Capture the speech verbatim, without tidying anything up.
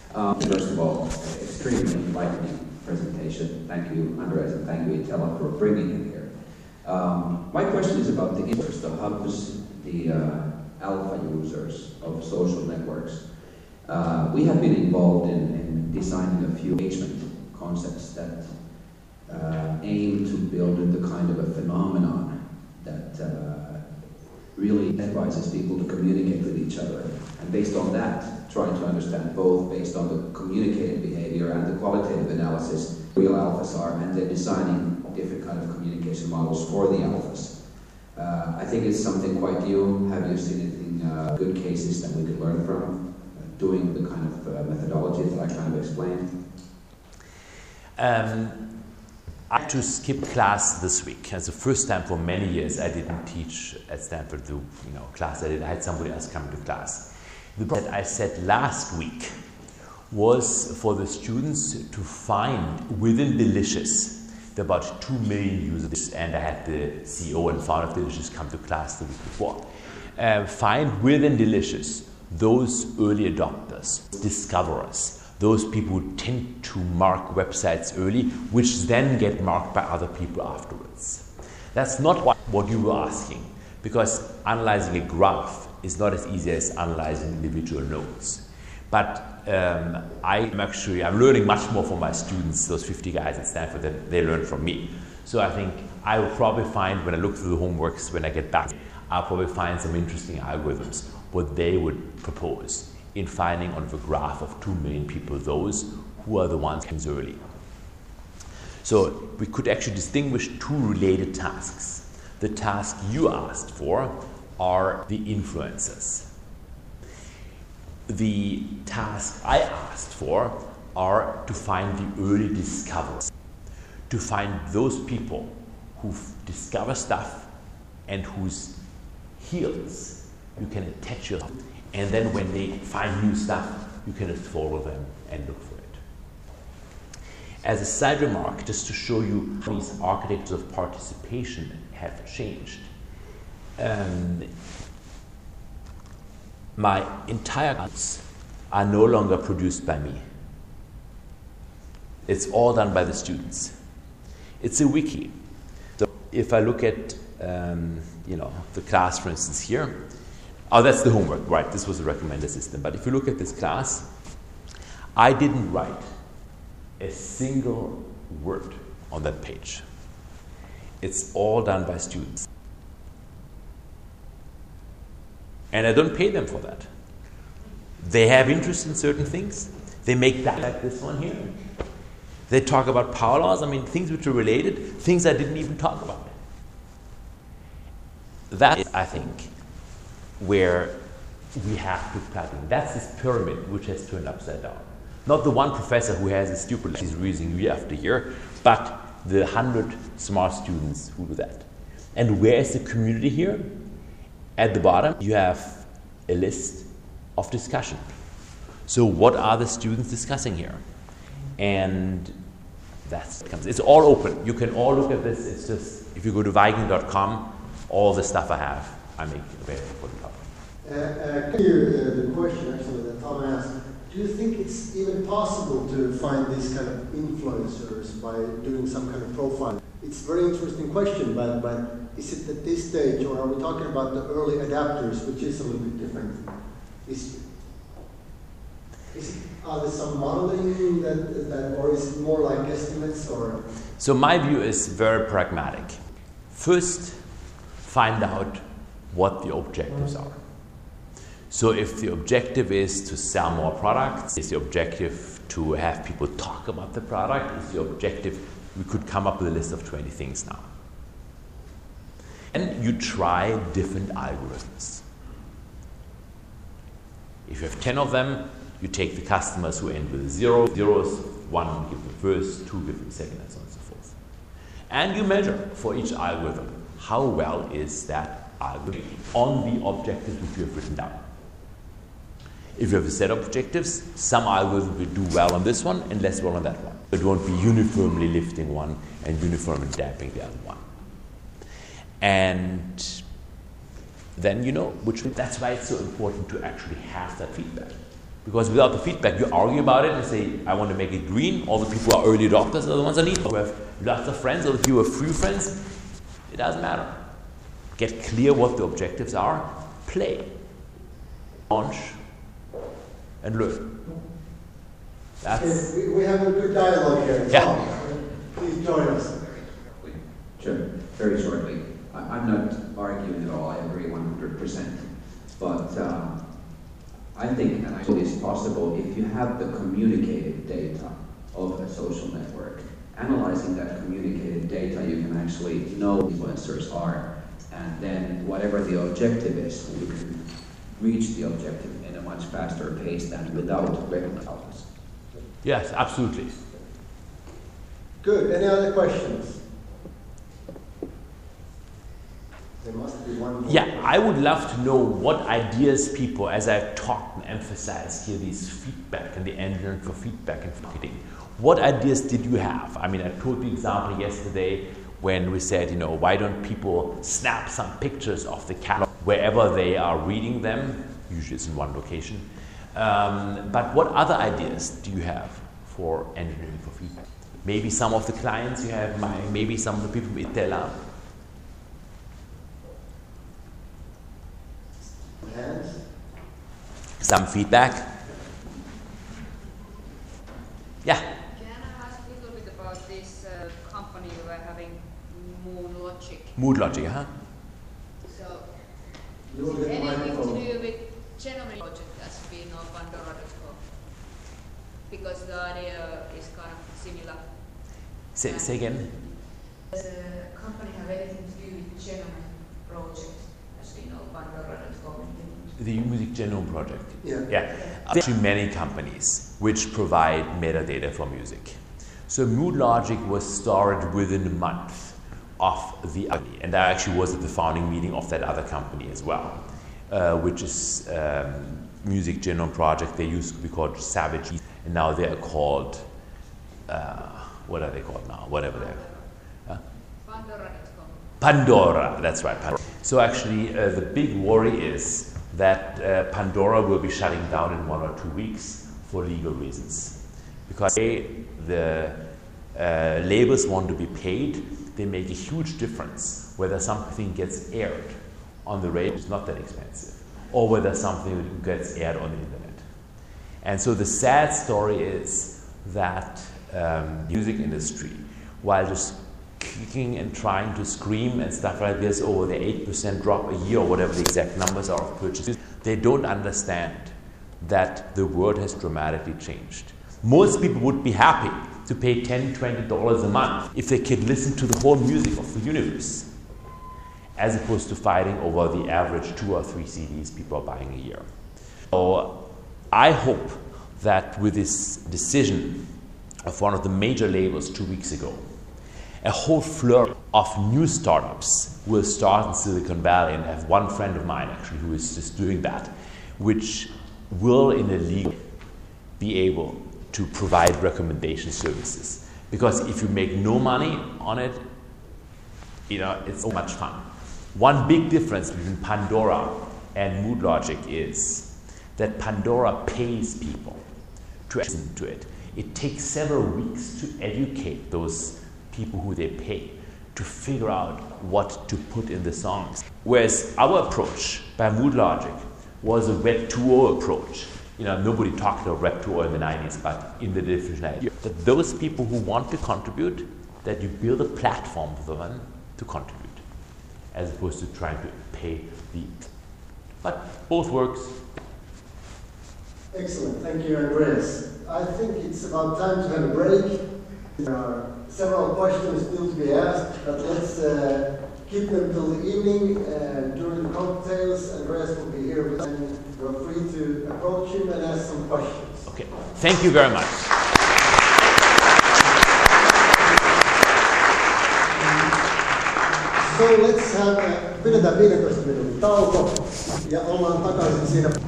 Um, first of all, extremely enlightening presentation. Thank you, Andres, and thank you, Itella, for bringing it here. Um, my question is about the interest, the hubs, the uh, alpha users of social networks. Uh, we have been involved in, in designing a few engagement concepts that uh, aim to build the kind of a phenomenon that uh, really advises people to communicate with each other. And based on that, trying to understand both based on the communicative behavior and the qualitative analysis, real alphas are, and they're designing different kind of communication models for the alphas. Uh, I think it's something quite new. Have you seen anything, uh, good cases that we could learn from, uh, doing the kind of uh, methodology that I kind of explained? Um, I had to skip class this week. It's the first time for many years I didn't teach at Stanford the you know, class I did. I had somebody else come to class. The that I said last week was for the students to find within Delicious. There are about two million users, and I had the C E O and founder of Delicious come to class the week before. Uh, find within Delicious those early adopters, discoverers, those people who tend to mark websites early, which then get marked by other people afterwards. That's not what, what you were asking, because analyzing a graph is not as easy as analyzing individual nodes. But um, I'm actually, I'm learning much more from my students, those fifty guys at Stanford, than they learn from me. So I think I will probably find, when I look through the homeworks, when I get back, I'll probably find some interesting algorithms, what they would propose in finding on the graph of two million people those who are the ones who are early. So we could actually distinguish two related tasks. The task you asked for are the influencers. The task I asked for are to find the early discoverers, to find those people who discover stuff and whose heels you can attach yourself. And then when they find new stuff, you can just follow them and look for it. As a side remark, just to show you how these architectures of participation have changed. Um, my entire notes are no longer produced by me. It's all done by the students. It's a wiki. So if I look at um, you know, the class, for instance, here, oh, that's the homework, right? This was the recommender system. But if you look at this class, I didn't write a single word on that page. It's all done by students. And I don't pay them for that. They have interest in certain things. They make that like this one here. They talk about power laws. I mean, things which are related, things I didn't even talk about. That is, I think, where we have to plug in. That's this pyramid which has turned upside down. Not the one professor who has a stupid he's reasoning year after year, but the hundred smart students who do that. And where is the community here? At the bottom, you have a list of discussion. So what are the students discussing here? And that's it comes. It's all open. You can all look at this. It's just, if you go to Viking dot com, all the stuff I have, I make available for the public. Uh, uh, can you, uh, the question actually that Tom asked, do you think it's even possible to find these kind of influencers by doing some kind of profile? It's a very interesting question, but, but is it at this stage, or are we talking about the early adapters, which is a little bit different? Is, is it, are there some modeling that, that, or is it more like estimates, or? So my view is very pragmatic. First, find out what the objectives are. So if the objective is to sell more products, is the objective to have people talk about the product, is the objective, we could come up with a list of twenty things now. And you try different algorithms. If you have ten of them, you take the customers who end with zero, zeros, one give the first, two give the second, and so on and so forth. And you measure for each algorithm, how well is that algorithm on the objectives which you have written down. If you have a set of objectives, some algorithms will do well on this one and less well on that one. It won't be uniformly lifting one and uniformly damping the other one. And then you know, which that's why it's so important to actually have that feedback. Because without the feedback, you argue about it and say, I want to make it green. All the people who are early adopters are the ones I need. Who have lots of friends, or the people who have few friends, it doesn't matter. Get clear what the objectives are, play, launch, and learn. That's Yes, we, we have a good dialogue here. Yeah. Tom, please join us. Sure, very shortly. I, I'm not arguing at all, I agree one hundred percent. But um, I think, and I think it's possible, if you have the communicated data of a social network, analyzing that communicated data, you can actually know who influencers are. And then whatever the objective is, you can reach the objective in a much faster pace than without recognizing. yes, absolutely. Good. Any other questions? There must be one more. Yeah, I would love to know what ideas people, as I've talked and emphasized here, these feedback and the engineering for feedback and marketing. What ideas did you have? I mean, I told the example yesterday when we said, you know, why don't people snap some pictures of the catalog wherever they are reading them? Usually it's in one location. Um, but what other ideas do you have for engineering for feedback? Maybe some of the clients you have in mind, maybe some of the people from Itella. Hands? Some feedback? Yeah. Can I ask a little bit about this uh, company you were having, Mood Logic? Mood Logic, huh? So, You will is it get the anything to microphone. do with Genomic project as we know Pandora dot com? Because the idea is kind of similar. Say, say again. Does the company have anything to do with Genomic project as we know Pandora dot com? The Music Genome Project. Yeah. Yeah. There are actually many companies which provide metadata for music. So Mood Logic was started within a month of the company, and I actually was at the founding meeting of that other company as well, uh, which is um, Music Genome Project. They used to be called Savage, and now they are called, uh, what are they called now? Whatever they're. Huh? Pandora dot com. Pandora, that's right. Pandora. So actually, uh, the big worry is that uh, Pandora will be shutting down in one or two weeks for legal reasons. Because they, the uh, labels want to be paid, they make a huge difference whether something gets aired on the radio, it's not that expensive, or whether something gets aired on the internet. And so the sad story is that um, the music industry, while just kicking and trying to scream and stuff like this over the eight percent drop a year, or whatever the exact numbers are of purchases, they don't understand that the world has dramatically changed. Most people would be happy to pay ten, twenty dollars a month if they could listen to the whole music of the universe, as opposed to fighting over the average two or three C Ds people are buying a year. So I hope that with this decision of one of the major labels two weeks ago, a whole flurry of new startups will start in Silicon Valley, and I have one friend of mine actually who is just doing that, which will in a league be able to provide recommendation services. Because if you make no money on it, you know, it's so much fun. One big difference between Pandora and Mood Logic is that Pandora pays people to listen to it. It takes several weeks to educate those people who they pay to figure out what to put in the songs. Whereas our approach by Mood Logic was a Web two point oh approach. You know, nobody talked about Web two point oh in the nineties, but in the different that those people who want to contribute, that you build a platform for them to contribute, as opposed to trying to pay the. But both works. Excellent. Thank you, Andreas. I think it's about time to have a break. There are several questions still to be asked, but let's uh, keep them till the evening. Uh, during the cocktails, Andreas will be here with us, and you're free to approach him and ask some questions. Okay. Thank you very much. So let's have a, pidetään viidentoista minuutin tauko ja ollaan takaisin siinä.